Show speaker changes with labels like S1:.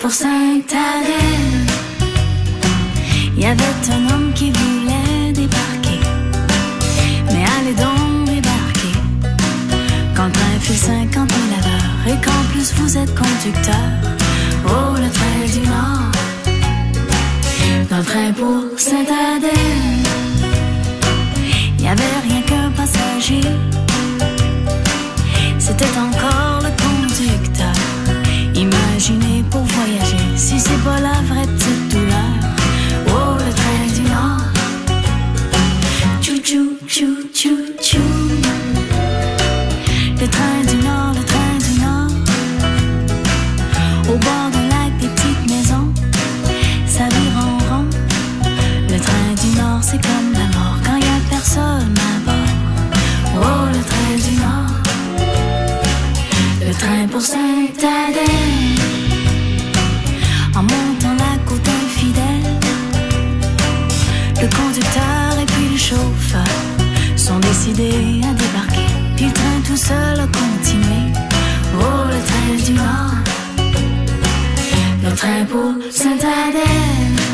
S1: pour Sainte-Adèle. Il y avait un homme qui voulait débarquer, mais allez donc débarquer quand le train file 50 000 à l'heure et qu'en plus vous êtes conducteur. Oh, le train du Nord, dans le train pour Sainte-Adèle, il n'y avait rien qu'un passager, c'était encore le conducteur. Imaginez pour voyager, si c'est pas la vraie petite douleur. Oh, le train du Nord, tchou tchou tchou tchou. Le train du Nord, le train du Nord. Au bord d'un lac, des petites maisons, ça vire en rond. Le train du Nord, c'est comme la mort quand y a personne à bord. Oh, le train du Nord, le train pour Sainte-Adèle. En montant la côte infidèle, le conducteur et puis le chauffeur sont décidés à débarquer. Puis le train tout seul a continué. Oh, le train du Nord, le train pour Sainte-Adèle.